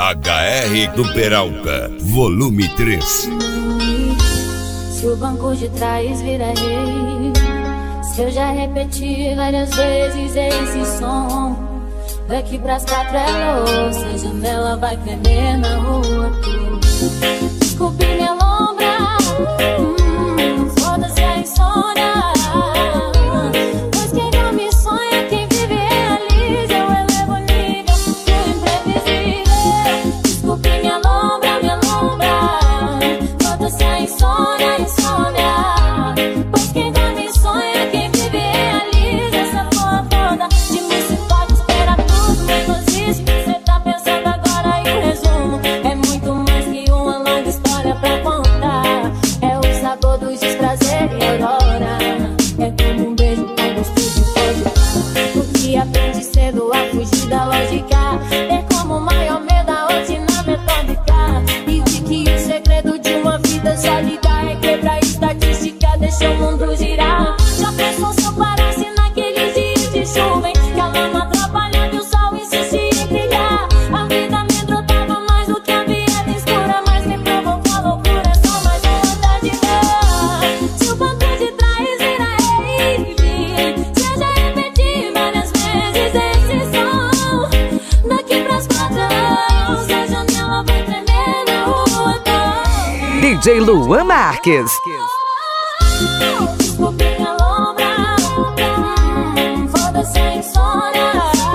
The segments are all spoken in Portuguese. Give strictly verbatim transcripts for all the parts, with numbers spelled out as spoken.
H R do Peralta, volume três. Se o banco de trás vira rei, se eu já repeti várias vezes esse som, daqui pras quatro é louça, a janela vai tremer na rua. Desculpe minha lombra, hum, foda-se a insônia, pois quem dorme sonha, quem vive realiza. Eu elevo o nível do imprevisível. Desculpe minha lombra, minha lombra, foda-se a insônia, insônia, pois quem dorme sonha, quem vive realiza. Essa porra toda de mim se pode esperar tudo menos isso. Cê tá pensando agora e o resumo é muito mais que uma longa história pra contar. É o sabor dos desprazeres e aurora, é como um beijo com gosto de vodka. Porque aprende cedo a fugir da lógica, é como o maior medo da rotina metódica. E vi que o segredo de uma vida sólida é quebrar a estatística, deixa o mundo girar. Já pensou se eu parasse naqueles dias de chuva, hein? Que a lama atrapalhava e o sol insistia em brilhar. A vida me drogava mais do que a vida escura, mas me provocou a loucura, é só mais vontade de ver. Se o banco de trás vira rave, se eu já repeti várias vezes esse som, daqui pras quatro anos a janela vai tremer na rua. D J Luan Marques. Desculpe minha lombra, hum, foda-se a insônia,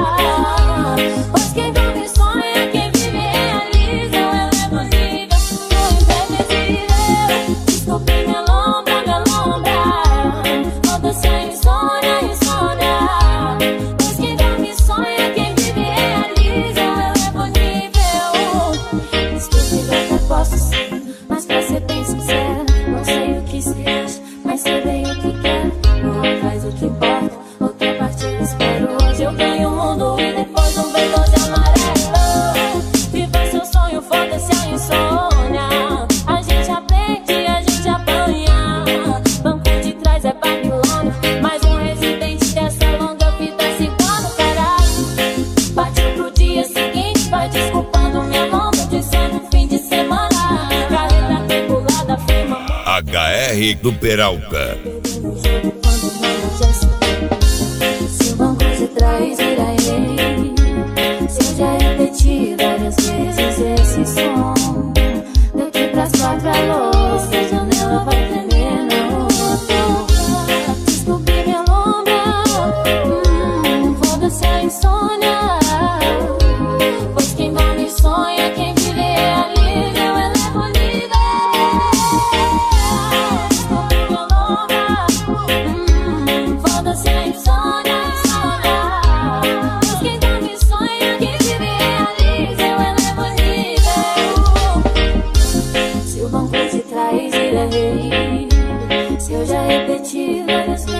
pois quem dorme sonha, quem vive realiza. Eu elevo o nível do imprevisível. Desculpe minha lombra, minha lombra, foda-se a insônia, insônia, pois quem dorme sonha, quem vive realiza. Eu elevo o nível. Estúpido até posso ser, mas pra ser bem sincera, não sei o que se acha, mas sei bem o que quero. Não faz o que importa, outra partida espero. Hoje eu ganho o mundo e depois um vem doze amarelo. Viva seu sonho, foda-se a insônia. A gente aprende, a gente apanha. Banco de trás é Babilônia, mais um residente dessa longa vida cigana, caralho. Partiu pro dia seguinte, vai desculpando minha lombra, dizendo fim de semana. Carreira tribulada, firma H R do Peralta. Se o banco de trás vira rei, se eu já repeti várias vezes esse som, daqui pras quatro é louça, a janela vai tremer na rua. Desculpe minha lombra, hum, foda-se a insônia, pois quem dorme sonha, quem vive realiza. Eu elevo o nível. Desculpe minha lombra, hum, foda-se a insônia, insônia, pois quem dorme sonha, quem vive realiza. Eu elevo o nível. Se o banco de trás vira rei, se eu já repeti várias vezes